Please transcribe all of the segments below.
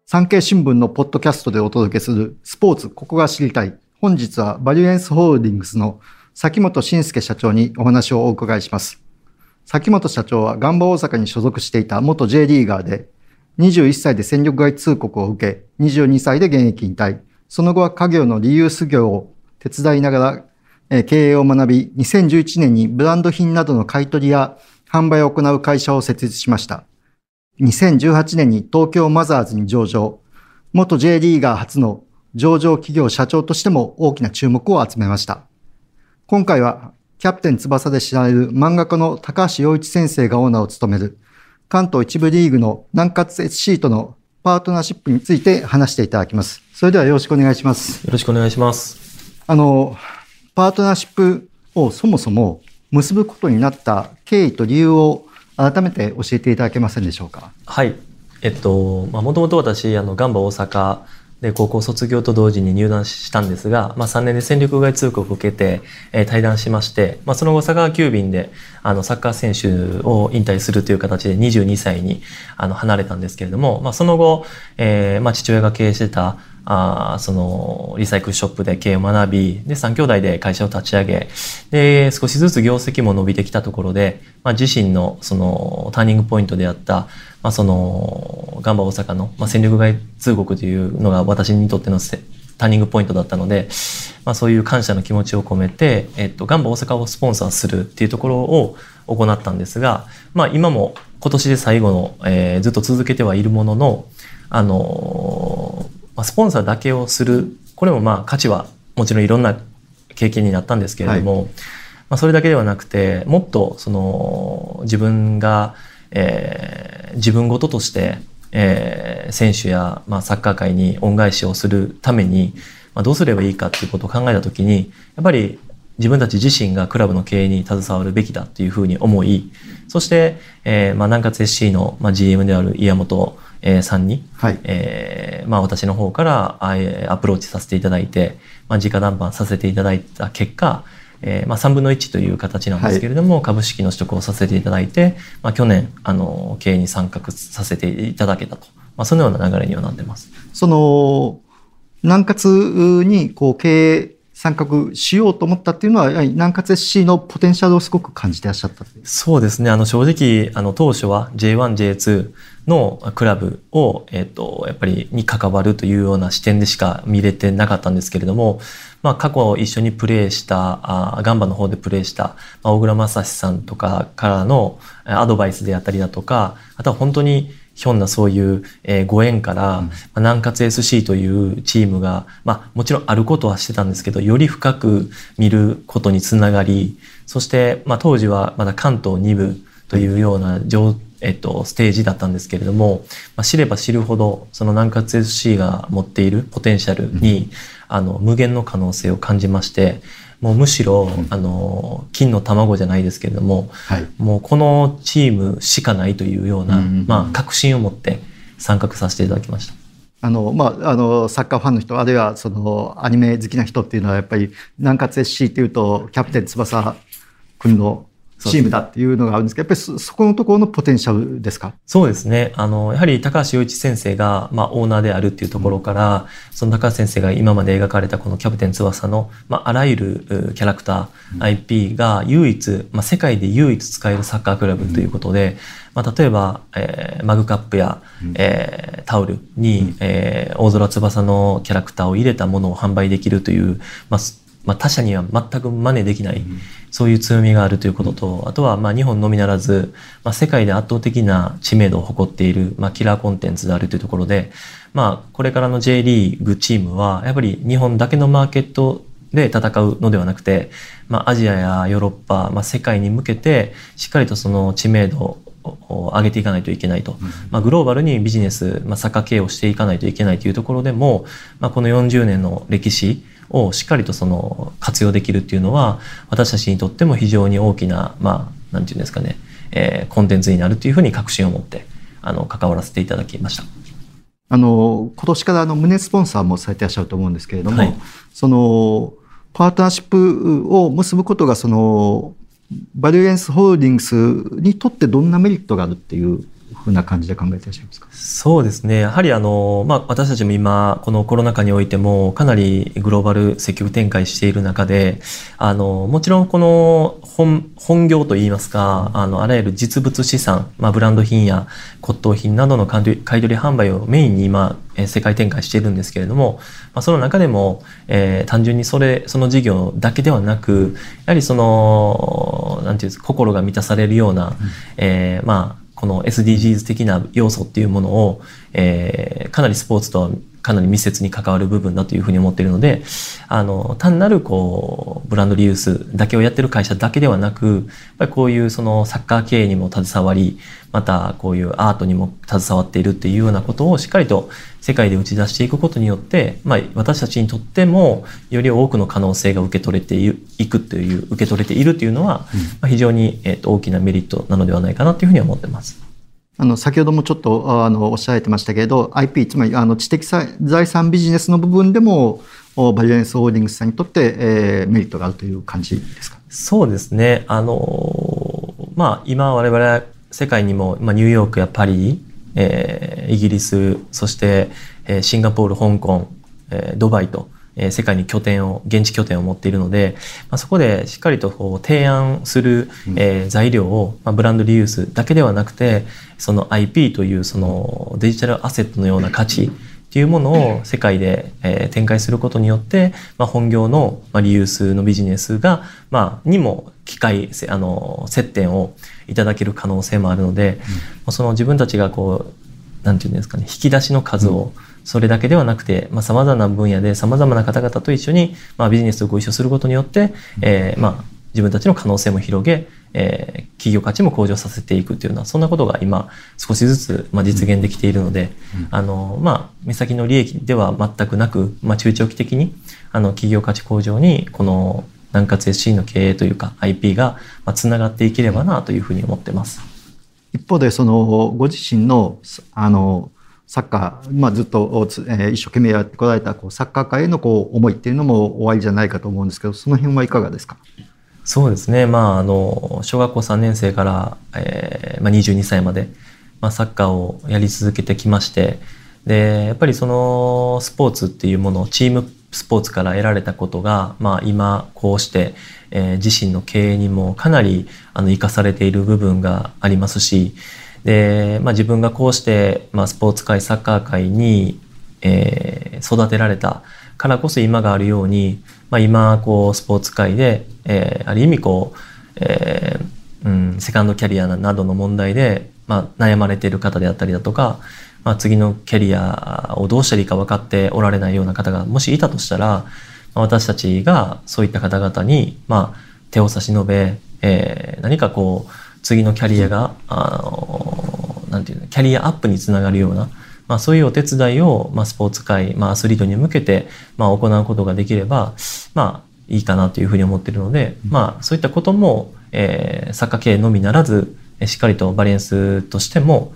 産経新聞のポッドキャストでお届けするスポーツここが知りたい。本日はバリュエンスホールディングスの崎本慎介社長にお話をお伺いします。崎本社長はガンバ大阪に所属していた元 J リーガーで、21歳で戦力外通告を受け、22歳で現役引退。その後は家業のリユース業を手伝いながら経営を学び、2011年にブランド品などの買い取りや販売を行う会社を設立しました。2018年に東京マザーズに上場。元 J リーガー初の上場企業社長としても大きな注目を集めました。今回はキャプテン翼で知られる漫画家の高橋陽一先生がオーナーを務める関東一部リーグの南葛 SC とのパートナーシップについて話していただきます。それではよろしくお願いします。 よろしくお願いします。 パートナーシップをそもそも結ぶことになった経緯と理由を改めて教えていただけませんでしょうか。 はい。もともと私、ガンバ大阪で高校卒業と同時に入団したんですが、3年で戦力外通告を受けて、退団しまして、その後佐川急便でサッカー選手を引退するという形で22歳に離れたんですけれども、その後、父親が経営してたそのリサイクルショップで経営を学び、で3兄弟で会社を立ち上げ、で少しずつ業績も伸びてきたところで、自身のそのターニングポイントであったそのガンバ大阪の戦力外通告というのが私にとってのターニングポイントだったので、そういう感謝の気持ちを込めて、ガンバ大阪をスポンサーするっていうところを行ったんですが、今も今年で最後の、ずっと続けてはいるものの、スポンサーだけをする、これも価値はもちろんいろんな経験になったんですけれども、それだけではなくて、もっとその自分が、自分事として、選手や、サッカー界に恩返しをするために、どうすればいいかっていうことを考えたときに、やっぱり自分たち自身がクラブの経営に携わるべきだというふうに思い、そして、南葛 SC の、GM である岩本さんに、私の方からアプローチさせていただいて、直談判させていただいた結果、3分の1という形なんですけれども、株式の取得をさせていただいて、去年経営に参画させていただけたと、そのような流れにはなってます。 その南葛に経営参画しようと思ったっていうのは、南葛 SC のポテンシャルをすごく感じてらっしゃった。 そうですね。正直当初は J1、J2 のクラブをやっぱりに関わるというような視点でしか見れてなかったんですけれども、過去一緒にプレーしたガンバの方でプレーした大倉正史さんとかからのアドバイスであったりだとか、あとは本当にひょんなそういうご縁から、南葛 SC というチームが、もちろんあることはしてたんですけど、より深く見ることにつながり、そして、当時はまだ関東2部というようなステージだったんですけれども、知れば知るほど、その南葛 SC が持っているポテンシャルに、無限の可能性を感じまして、もうむしろ、金の卵じゃないですけれども、もうこのチームしかないというような、確信を持って参画させていただきました。 サッカーファンの人、あるいはそのアニメ好きな人っていうのはやっぱり南葛 SC っていうとキャプテン翼くんのチームだっていうのがあるんですけど、やっぱりそこのところのポテンシャルですか？ そうですね。やはり高橋陽一先生が、オーナーであるっていうところから、その高橋先生が今まで描かれたこのキャプテン翼の、あらゆるキャラクター、IP が唯一、世界で唯一使えるサッカークラブということで、例えば、マグカップや、タオルに、大空翼のキャラクターを入れたものを販売できるという、他社には全く真似できない、そういう強みがあるということと、あとは日本のみならず、世界で圧倒的な知名度を誇っている、キラーコンテンツであるというところで、これからの J リーグチームはやっぱり日本だけのマーケットで戦うのではなくて、アジアやヨーロッパ、世界に向けてしっかりとその知名度を上げていかないといけないと、グローバルにビジネス、サッカー経営をしていかないといけないというところでも、この40年の歴史をしっかりとその活用できるっていうのは、私たちにとっても非常に大きな、なんていうんですかね、コンテンツになるというふうに確信を持って関わらせていただきました。 今年から胸スポンサーもされていらっしゃると思うんですけれども、そのパートナーシップを結ぶことがそのバリュエンスホールディングスにとってどんなメリットがあるっていうふうな感じで考えていらっしゃいますか？ そうですね。やはり私たちも今、このコロナ禍においても、かなりグローバル積極展開している中で、もちろんこの本業といいますか、あらゆる実物資産、ブランド品や骨董品などの買い取り販売をメインに今、世界展開しているんですけれども、その中でも、単純にその事業だけではなく、やはりなんていうんですか、心が満たされるような、この SDGs 的な要素っていうものを、かなりスポーツとはかなり密接に関わる部分だというふうに思っているので、単なるブランドリユースだけをやってる会社だけではなく、やっぱりこういうサッカー経営にも携わり、またこういうアートにも携わっているっていうようなことをしっかりと世界で打ち出していくことによって、私たちにとってもより多くの可能性が受け取れているというのは、非常に大きなメリットなのではないかなというふうに思っています。 先ほどもちょっとおっしゃられてましたけれど、 IP、 つまり知的財産ビジネスの部分でもバリュエンスホールディングスさんにとって、メリットがあるという感じですか？ そうですね。今我々は世界にも、ニューヨークやパリ、イギリス、そして、シンガポール、香港、ドバイと、世界に現地拠点を持っているので、そこでしっかりと提案する、材料を、ブランドリユースだけではなくて、その IP というそのデジタルアセットのような価値っていうものを世界で、展開することによって、本業の、リユースのビジネスが、にも接点をいただける可能性もあるので、その自分たちがなんていうんですかね、引き出しの数を、それだけではなくて、様々な分野で様々な方々と一緒に、ビジネスをご一緒することによって、自分たちの可能性も広げ、企業価値も向上させていくというような、そんなことが今少しずつ実現できているので、目先の利益では全くなく、中長期的に企業価値向上にこの南葛 SC の経営というか IP がつながっていければなというふうに思ってます。 一方でご自身のサッカー、ずっと、一生懸命やってこられたサッカー界への思いっていうのもおありじゃないかと思うんですけど、その辺はいかがですか？ そうですね。小学校3年生から、22歳まで、サッカーをやり続けてきまして、で、やっぱりそのスポーツっていうもの、チームスポーツから得られたことが、今こうして、自身の経営にもかなり生かされている部分がありますし、で、自分がこうして、スポーツ界、サッカー界に、育てられたからこそ今があるように、今スポーツ界で、ある意味セカンドキャリアなどの問題で、悩まれている方であったりだとか、次のキャリアをどうしたらいいか分かっておられないような方がもしいたとしたら、私たちがそういった方々に、手を差し伸べ、何か次のキャリアが、なんていうの、キャリアアップにつながるような、そういうお手伝いを、スポーツ界、アスリートに向けて、行うことができれば、いいかなというふうに思っているので、そういったことも、サッカー経営のみならず、しっかりとバリエンスとしても、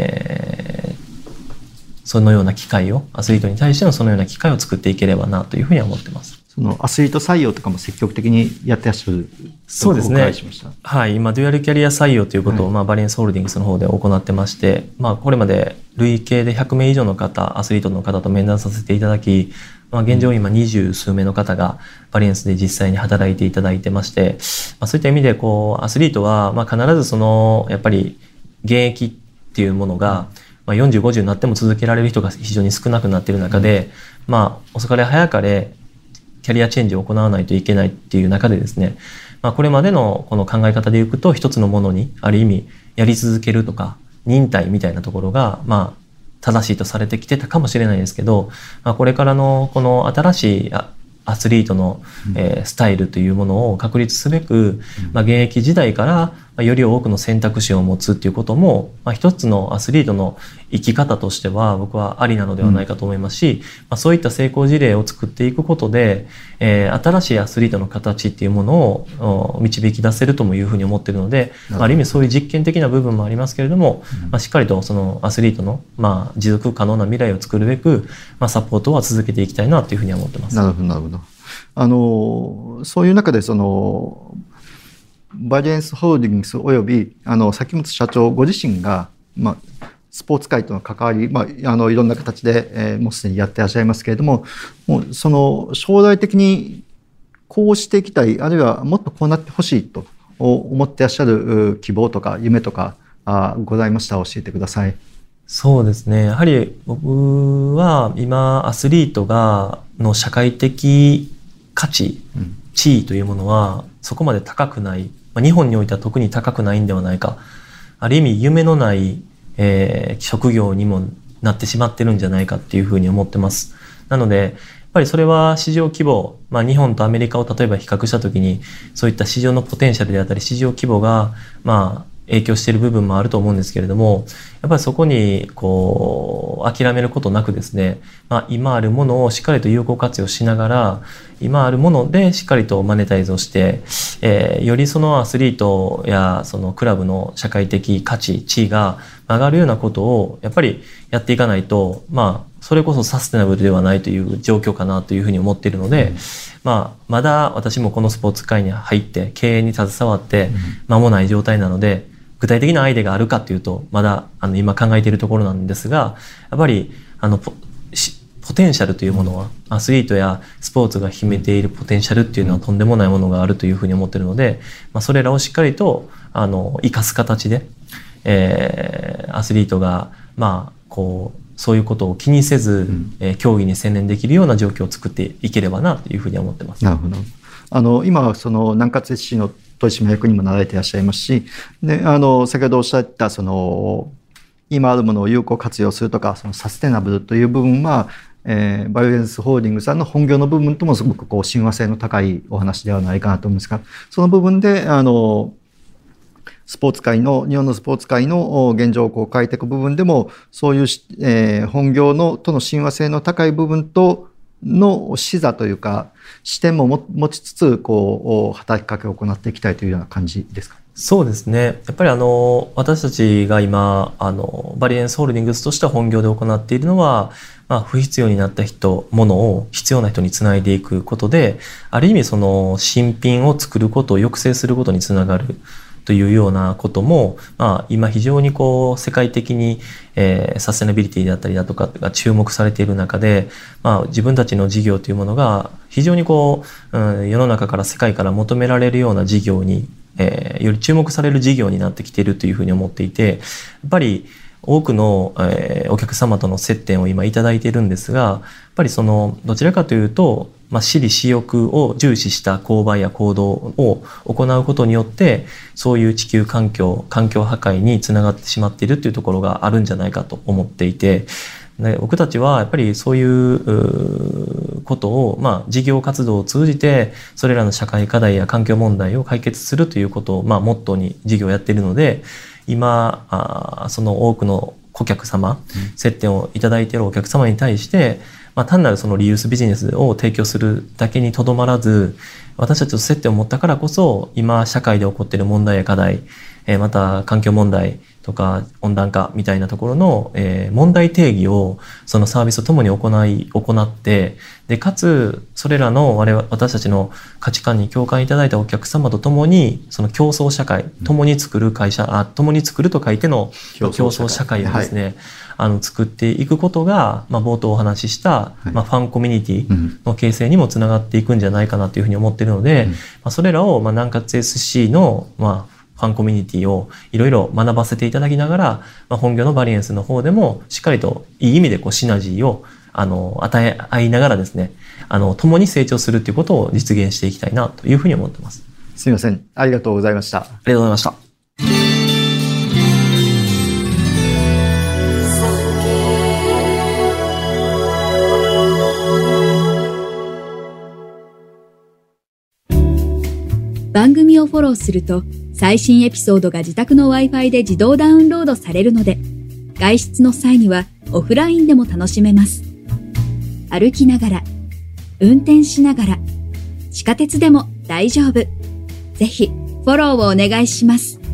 そのような機会を、アスリートに対してのそのような機会を作っていければなというふうには思ってます。 そのアスリート採用とかも積極的にやってらっしゃる。 そうですね。はい。今、デュアルキャリア採用ということを、バリエンスホールディングスの方で行ってまして、これまで累計で100名以上の方、アスリートの方と面談させていただき、現状今20数名の方がバリエンスで実際に働いていただいてまして、そういった意味でアスリートは必ずやっぱり現役っていうものが、40、50になっても続けられる人が非常に少なくなっている中で、遅かれ早かれキャリアチェンジを行わないといけないっていう中でですね、これまでのこの考え方でいくと一つのものにある意味やり続けるとか忍耐みたいなところが正しいとされてきてたかもしれないですけど、これからのこの新しいアスリートの、スタイルというものを確立すべく、現役時代からより多くの選択肢を持つっていうことも、一つのアスリートの生き方としては僕はありなのではないかと思いますし、そういった成功事例を作っていくことで、新しいアスリートの形っていうものを導き出せるともいうふうに思っているので、ある意味そういう実験的な部分もありますけれども、しっかりとそのアスリートの、持続可能な未来を作るべく、サポートは続けていきたいなというふうには思ってます。 なるほど、なるほど。そういう中でバリエンスホールディングスおよび崎本社長ご自身がスポーツ界との関わり、いろんな形で、もうすでにやってらっしゃいますけれども、もうその将来的にこうしていきたい、あるいはもっとこうなってほしいと思ってらっしゃる希望とか夢とかございましたら教えてください。 そうですね。やはり僕は今アスリートの社会的価値、地位というものはそこまで高くない。日本においては特に高くないんではないか。ある意味夢のない、職業にもなってしまってるんじゃないかっていうふうに思ってます。なので、やっぱりそれは市場規模、日本とアメリカを例えば比較したときに、そういった市場のポテンシャルであったり、市場規模が、影響している部分もあると思うんですけれども、やっぱりそこに諦めることなくですね、今あるものをしっかりと有効活用しながら、今あるものでしっかりとマネタイズをして、よりそのアスリートやそのクラブの社会的価値、地位が上がるようなことをやっぱりやっていかないと、それこそサステナブルではないという状況かなというふうに思っているので、まだ私もこのスポーツ界に入って経営に携わって間もない状態なので、具体的なアイデアがあるかというと、まだ今考えているところなんですが、やっぱりポテンシャルというものは、アスリートやスポーツが秘めているポテンシャルっていうのはとんでもないものがあるというふうに思っているので、それらをしっかりと生かす形で、アスリートがそういうことを気にせず、競技に専念できるような状況を作っていければなというふうに思ってます。 なるほど。今その南葛 SC の取締役にもなられていらっしゃいますし、で先ほどおっしゃったその今あるものを有効活用するとか、そのサステナブルという部分は、バイオエンスホールディングスさんの本業の部分ともすごく親和性の高いお話ではないかなと思うんですが、その部分で日本のスポーツ界の現状を変えていく部分でも、そういう、本業との親和性の高い部分との視座というか視点も持ちつつ働きかけを行っていきたいというような感じですか。 そうですね。やっぱり私たちが今バリエンスホールディングスとして本業で行っているのは、不必要になったものを必要な人につないでいくことで、ある意味その新品を作ることを抑制することにつながるというようなことも、今非常に世界的に、サステナビリティであったりだとかが注目されている中で、自分たちの事業というものが非常に世の中から世界から求められるような事業に、より注目される事業になってきているというふうに思っていて、やっぱり多くの、お客様との接点を今いただいているんですが、やっぱりどちらかというと私利私欲を重視した購買や行動を行うことによって、そういう地球環境破壊につながってしまっているというところがあるんじゃないかと思っていて、僕たちはやっぱりそういうことを、事業活動を通じてそれらの社会課題や環境問題を解決するということを、モットーに事業をやっているので、今その多くの顧客様、接点をいただいているお客様に対して、単なるそのリユースビジネスを提供するだけにとどまらず、私たちと接点を持ったからこそ、今社会で起こっている問題や課題、また環境問題とか温暖化みたいなところの、問題定義をそのサービスとともに行って、でかつそれらの私たちの価値観に共感いただいたお客様とともに、その競争社会、共に作る会社、共に作ると書いての競争社会をですね、作っていくことが、冒頭お話しした、ファンコミュニティの形成にもつながっていくんじゃないかなというふうに思っているので、それらを、南葛 SC の、ファンコミュニティをいろいろ学ばせていただきながら、本業のバリエンスの方でもしっかりといい意味でシナジーを与え合いながらですね、共に成長するということを実現していきたいなというふうに思ってます。 すみません。ありがとうございました。 ありがとうございました。 番組をフォローすると最新エピソードが自宅の Wi-Fi で自動ダウンロードされるので、外出の際にはオフラインでも楽しめます。歩きながら、運転しながら、地下鉄でも大丈夫。ぜひフォローをお願いします。